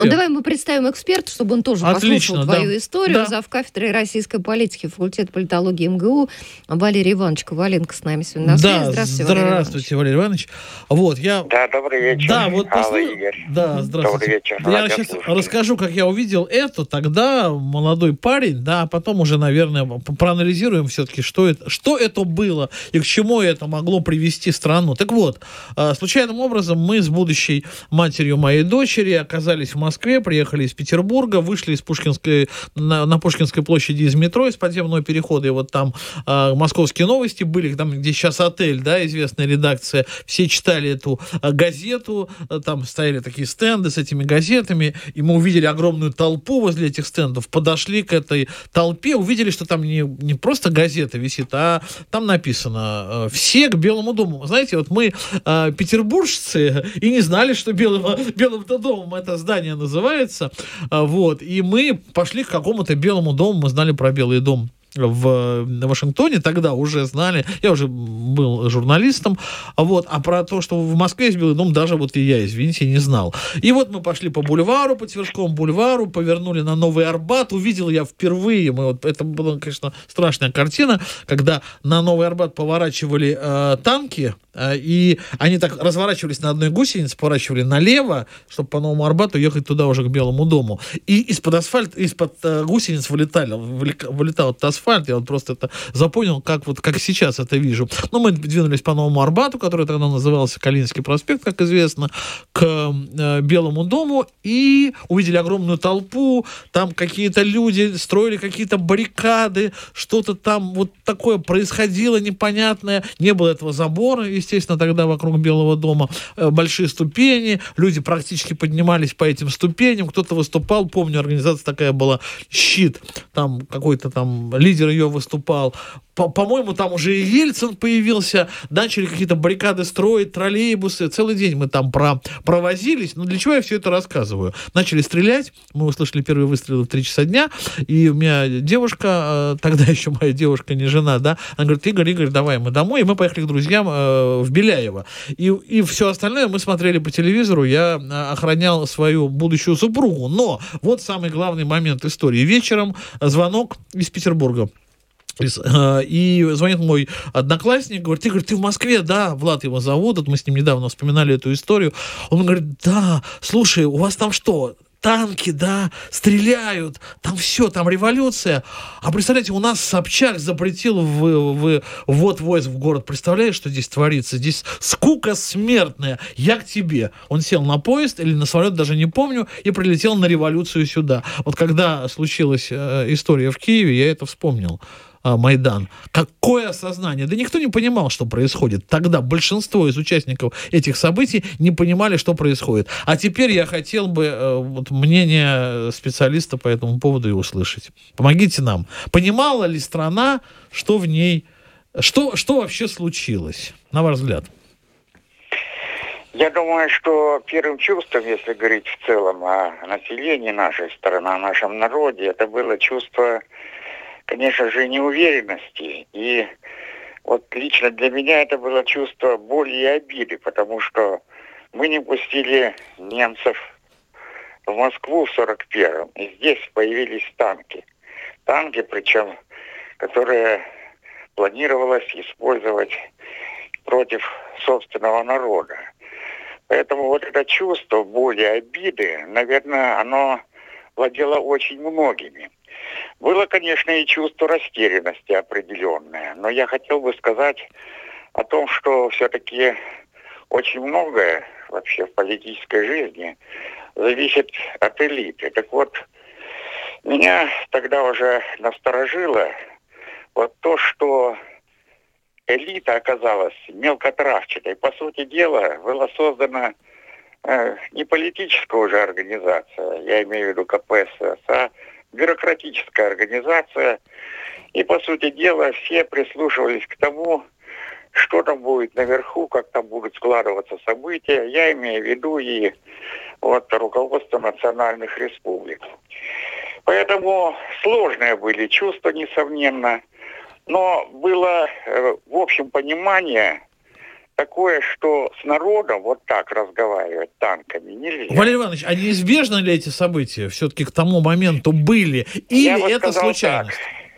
Давай мы представим эксперта, чтобы он тоже послушал твою историю. Да. Завкафедрой российской политики, факультет политологии МГУ Валерий Иванович Коваленко с нами сегодня на связи. Здравствуйте, Валерий Иванович. Да, добрый вечер. Да, Игорь. Да, здравствуйте. Добрый вечер. Да, я сейчас расскажу, как я увидел это. Тогда молодой парень, да, а потом уже, наверное, проанализируем все-таки, что это было и к чему это могло привести страну. Так вот, случайным образом мы с будущей матерью моей дочери оказались в Москве, приехали из Петербурга, вышли из на Пушкинской площади из метро, из подземного перехода, и вот там «Московские новости» были, там, где сейчас отель, да, известная редакция, все читали эту газету, там стояли такие стенды с этими газетами, и мы увидели огромную толпу возле этих стендов, подошли к этой толпе, увидели, что там не просто газета висит, а там написано «Все к Белому дому». Знаете, вот мы петербуржцы и не знали, что Белым домом это здание называется, вот, и мы пошли к какому-то Белому дому, мы знали про Белый дом в Вашингтоне, тогда уже знали, я уже был журналистом, вот, а про то, что в Москве есть Белый дом, даже вот и я, извините, не знал. И вот мы пошли по бульвару, по Тверскому бульвару, повернули на Новый Арбат, увидел я впервые, это была, конечно, страшная картина, когда на Новый Арбат поворачивали танки, и они так разворачивались на одной гусенице, поворачивали налево, чтобы по Новому Арбату ехать туда уже к Белому дому. И из-под гусениц вылетал этот асфальт. Я вот просто это запомнил, как сейчас это вижу. Но мы двинулись по Новому Арбату, который тогда назывался Калининский проспект, как известно, к Белому дому, и увидели огромную толпу. Там какие-то люди строили какие-то баррикады, что-то там вот такое происходило непонятное. Не было этого забора, естественно, тогда вокруг Белого дома. Большие ступени, люди практически поднимались по этим ступеням, кто-то выступал, помню, организация такая была, «Щит», там какой-то там лидер ее выступал. По-моему, там уже и Ельцин появился, начали какие-то баррикады строить, троллейбусы, целый день мы там провозились. Но для чего я все это рассказываю? Начали стрелять, мы услышали первые выстрелы в 3 часа дня, и у меня девушка, тогда еще моя девушка, не жена, да, она говорит: Игорь, давай мы домой, и мы поехали к друзьям в Беляево. И все остальное мы смотрели по телевизору, я охранял свою будущую супругу. Но вот самый главный момент истории. Вечером звонок из Петербурга. И звонит мой одноклассник, говорит: Игорь, ты в Москве? Да, Влад его зовут, вот мы с ним недавно вспоминали эту историю. Он говорит: да, слушай, у вас там что, танки, да, стреляют, там все, там революция. А представляете, у нас Собчак запретил ввод войск в город. Представляешь, что здесь творится? Здесь скука смертная. Я к тебе. Он сел на поезд или на самолет, даже не помню, и прилетел на революцию сюда. Вот когда случилась история в Киеве, я это вспомнил. Майдан. Какое осознание? Да никто не понимал, что происходит. Тогда большинство из участников этих событий не понимали, что происходит. А теперь я хотел бы мнение специалиста по этому поводу и услышать. Помогите нам. Понимала ли страна, что в ней... Что вообще случилось, на ваш взгляд? Я думаю, что первым чувством, если говорить в целом о населении нашей страны, о нашем народе, это было чувство, конечно же, неуверенности. И вот лично для меня это было чувство боли и обиды, потому что мы не пустили немцев в Москву в 41-м, и здесь появились танки. Танки, причем, которые планировалось использовать против собственного народа. Поэтому вот это чувство боли и обиды, наверное, оно владело очень многими. Было, конечно, и чувство растерянности определенное, но я хотел бы сказать о том, что все-таки очень многое вообще в политической жизни зависит от элиты. Так вот, меня тогда уже насторожило вот то, что элита оказалась мелкотравчатой. По сути дела, была создана не политическая уже организация, я имею в виду КПСС, а бюрократическая организация. И, по сути дела, все прислушивались к тому, что там будет наверху, как там будут складываться события. Я имею в виду и руководство национальных республик. Поэтому сложные были чувства, несомненно. Но было, в общем, понимание такое, что с народом вот так разговаривать танками нельзя. Валерий Иванович, а неизбежно ли эти события все-таки к тому моменту были? Или это случайность?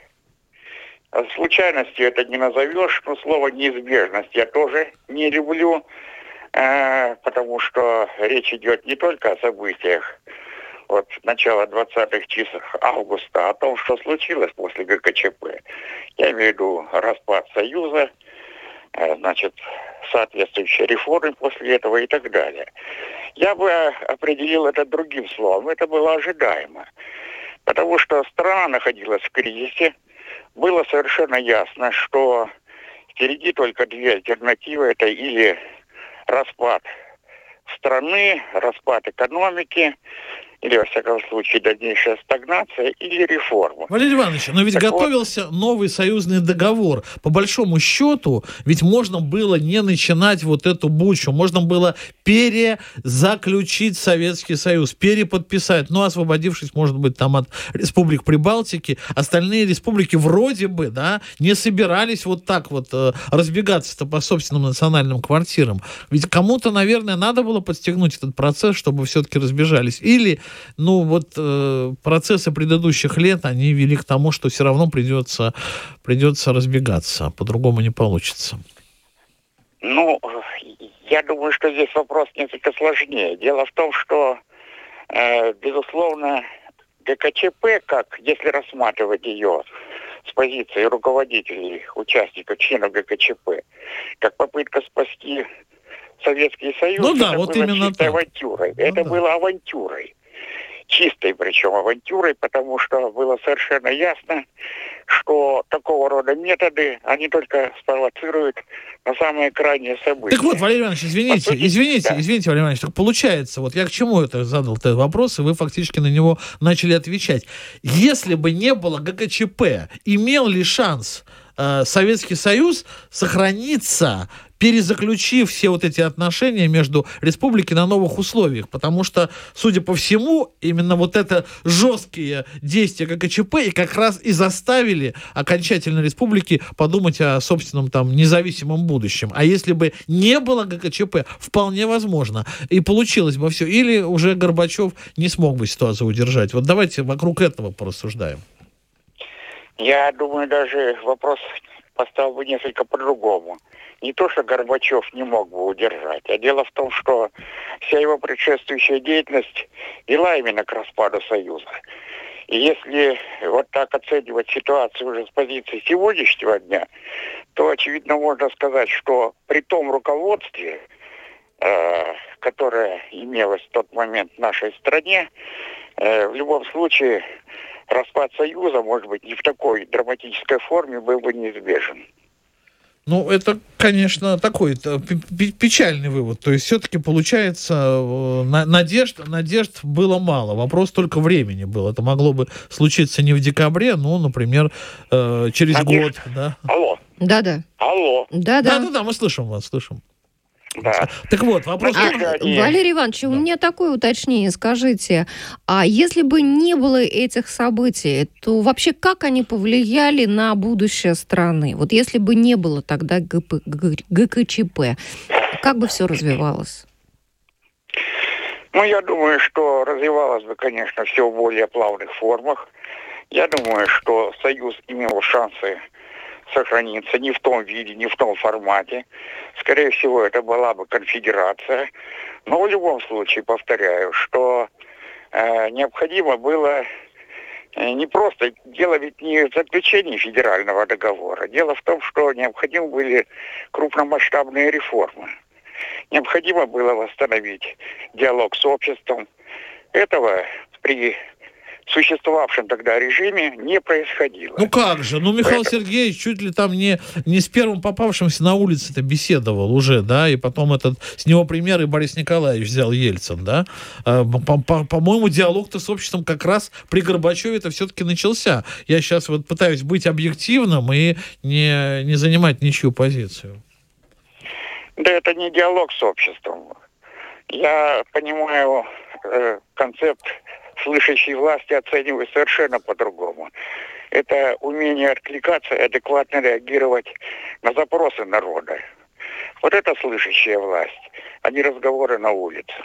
Так. Случайностью это не назовешь, но слово «неизбежность» я тоже не люблю, потому что речь идет не только о событиях от начала 20-х чисел августа, о том, что случилось после ГКЧП. Я имею в виду распад Союза, значит, соответствующие реформы после этого и так далее. Я бы определил это другим словом. Это было ожидаемо. Потому что страна находилась в кризисе. Было совершенно ясно, что впереди только две альтернативы. Это или распад страны, распад экономики, или, во всяком случае, дальнейшая стагнация или реформа. Валерий Иванович, но ведь готовился новый союзный договор. По большому счету, ведь можно было не начинать вот эту бучу. Можно было перезаключить Советский Союз, переподписать. Ну, освободившись, может быть, там от республик Прибалтики, остальные республики вроде бы, да, не собирались вот так вот разбегаться-то по собственным национальным квартирам. Ведь кому-то, наверное, надо было подстегнуть этот процесс, чтобы все-таки разбежались. Или процессы предыдущих лет, они вели к тому, что все равно придется разбегаться, по-другому не получится. Ну, я думаю, что здесь вопрос несколько сложнее. Дело в том, что, безусловно, ГКЧП, как если рассматривать ее с позиции руководителей, участников, членов ГКЧП, как попытка спасти Советский Союз, ну да, это вот было именно чистой так. авантюрой. Это было авантюрой. Чистой, причем авантюрой, потому что было совершенно ясно, что такого рода методы, они только спровоцируют на самые крайние события. Так вот, Валерий Иванович, извините, Валерий Иванович, так получается, вот я к чему это задал этот вопрос, и вы фактически на него начали отвечать. Если бы не было ГКЧП, имел ли шанс Советский Союз сохраниться, перезаключив все вот эти отношения между республиками на новых условиях? Потому что, судя по всему, именно вот это жесткие действия ГКЧП и как раз и заставили окончательно республики подумать о собственном там независимом будущем. А если бы не было ГКЧП, вполне возможно, и получилось бы все. Или уже Горбачев не смог бы ситуацию удержать. Вот давайте вокруг этого порассуждаем. Я думаю, даже вопрос поставил бы несколько по-другому. Не то, что Горбачев не мог бы удержать, а дело в том, что вся его предшествующая деятельность вела именно к распаду Союза. И если вот так оценивать ситуацию уже с позиции сегодняшнего дня, то, очевидно, можно сказать, что при том руководстве, которое имелось в тот момент в нашей стране, в любом случае распад Союза, может быть, не в такой драматической форме, был бы неизбежен. Ну, это, конечно, такой печальный вывод. То есть, все-таки, получается, надежд было мало. Вопрос только времени был. Это могло бы случиться не в декабре, но, например, через год. Да? Алло. Да-да. Алло. Да-да, мы слышим вас, слышим. Да. Так вот, вопрос... Валерий Иванович, у меня такое уточнение. Скажите, а если бы не было этих событий, то вообще как они повлияли на будущее страны? Вот если бы не было тогда ГКЧП, как бы все развивалось? Ну, я думаю, что развивалось бы, конечно, все в более плавных формах. Я думаю, что Союз имел шансы сохраниться не в том виде, не в том формате. Скорее всего, это была бы конфедерация. Но в любом случае, повторяю, что необходимо было не просто... Дело ведь не в заключении федерального договора. Дело в том, что необходимы были крупномасштабные реформы. Необходимо было восстановить диалог с обществом. Этого при существовавшем тогда режиме не происходило. Ну как же? Ну, Михаил Сергеевич чуть ли там не с первым попавшимся на улице-то беседовал уже, да, и потом с него пример и Борис Николаевич взял Ельцин, да. По-моему, диалог-то с обществом как раз при Горбачеве-то все-таки начался. Я сейчас вот пытаюсь быть объективным и не занимать ничью позицию. Да это не диалог с обществом. Я понимаю концепт слышащей власти, оцениваю совершенно по-другому. Это умение откликаться и адекватно реагировать на запросы народа. Вот это слышащая власть, а не разговоры на улице.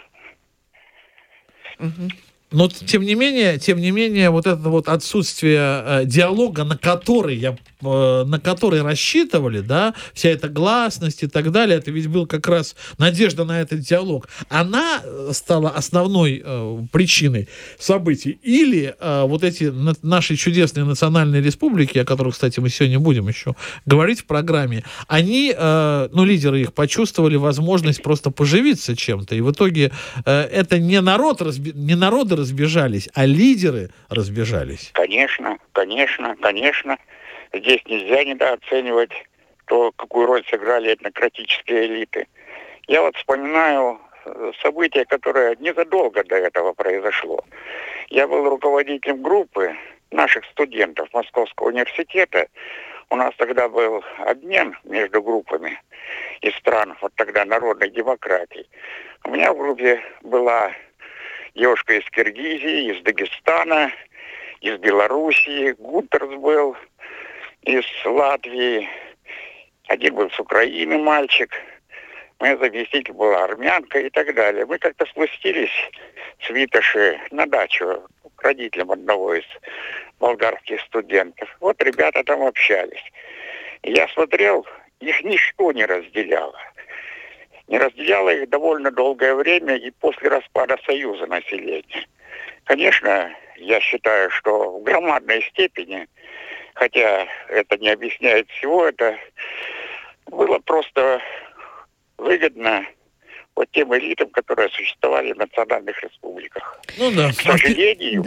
Но, тем не менее, вот это вот отсутствие диалога, на который рассчитывали, да, вся эта гласность и так далее, это ведь был как раз надежда на этот диалог, она стала основной причиной событий. Или вот эти наши чудесные национальные республики, о которых, кстати, мы сегодня будем еще говорить в программе, они, лидеры их почувствовали возможность просто поживиться чем-то. И в итоге это не народы разбежались, а лидеры разбежались. Конечно. Здесь нельзя недооценивать то, какую роль сыграли этнократические элиты. Я вот вспоминаю событие, которое незадолго до этого произошло. Я был руководителем группы наших студентов Московского университета. У нас тогда был обмен между группами из стран, вот тогда народной демократии. У меня в группе была девушка из Киргизии, из Дагестана, из Белоруссии, Гутерс был из Латвии, один был с Украины мальчик, моя заместитель была армянка и так далее. Мы как-то спустились с Витоши на дачу к родителям одного из болгарских студентов. Вот ребята там общались. И я смотрел, их ничто не разделяло. Не разделяло их довольно долгое время и после распада Союза населения. Конечно, я считаю, что в громадной степени, хотя это не объясняет всего, это было просто выгодно вот тем элитам, которые существовали в национальных республиках. Ну да. К сожалению,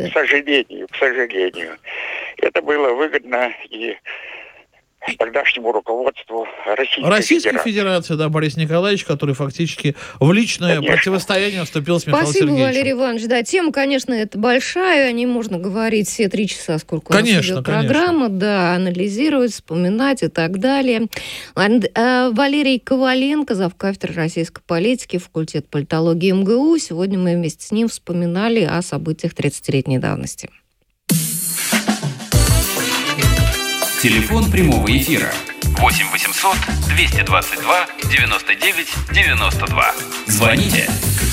это было выгодно и тогдашнему руководству Российской Федерации, да, Борис Николаевич, который фактически в личное противостояние вступил с Михаилом Сергеевичем. Спасибо, Валерий Иванович. Да, тема, конечно, это большая, о ней можно говорить все 3 часа, сколько у нас идет программа, да, анализировать, вспоминать и так далее. Валерий Коваленко, завкафедры российской политики, факультет политологии МГУ. Сегодня мы вместе с ним вспоминали о событиях 30-летней давности. Телефон прямого эфира 8 800 222 99 92. Звоните.